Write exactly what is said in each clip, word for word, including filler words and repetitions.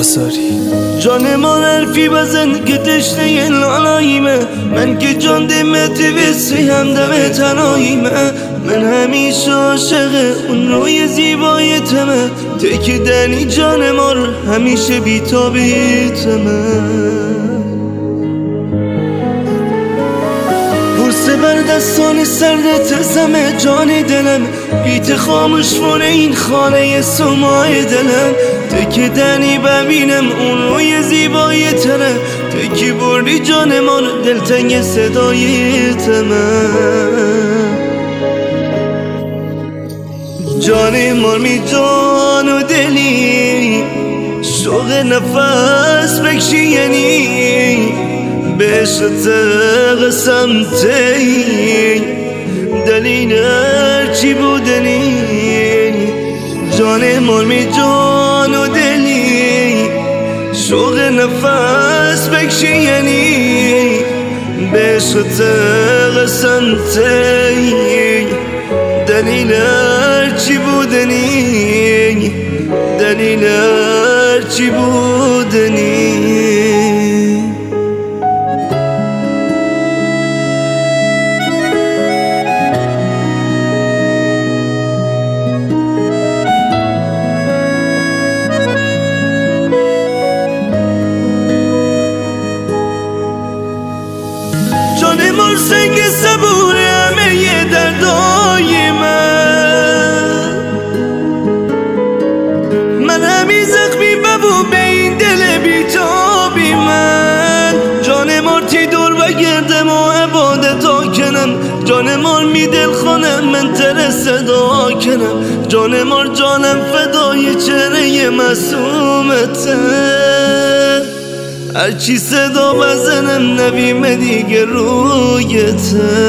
بذاری. جان من حرفی بزن که تشنه لالاییمه، من که جان دمت وسی هم دم تناییمه. من همیشه عاشق اون روی زیبای تمه، تکی دنی جان ما رو همیشه بیتابیتمه. بورسه بر دستان سردت زمه جان دلم، بیت خاموش فونه این خانه سمای دلم. تکی دنی ببینم اون روی زیبای تره، تکی بردی جان ما رو دلتنگ صدای تمه. جان مرمی جان و دلی شوق نفس بکشی یعنی به عشقت قسم تی دلیل هرچی بودنی. جان مرمی جان و دلی شوق نفس بکشی یعنی به عشقت قسم تی دلیل هرچی بودنی، دلیل هرچی بودنی. جان مار سنگ صبور همه یه دردای من، من همی زخمی ببو به این دل بیتابی من. جان مار تی دور بگردم و عبادت ها کنم، جان مار می دل خانم من تر صدا کنم. جان مار جانم فدای چهره معصومته، هرچی صدا بزنم نبیم دیگه رویته.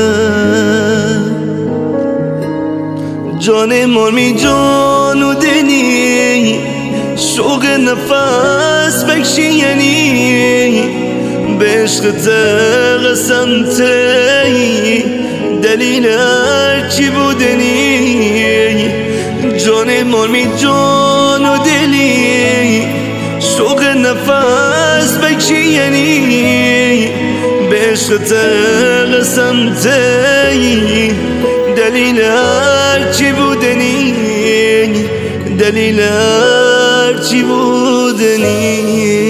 جان مرمی جان و دلی شوق نفس بکشی یعنی به عشقت قسم تی دلیل هرچی بودنی. جان مرمی جان و دلی شوق نفس بکشی یعنی به عشقت قسم تی دلیل هرچی بودنی، دلیل هرچی بودنی.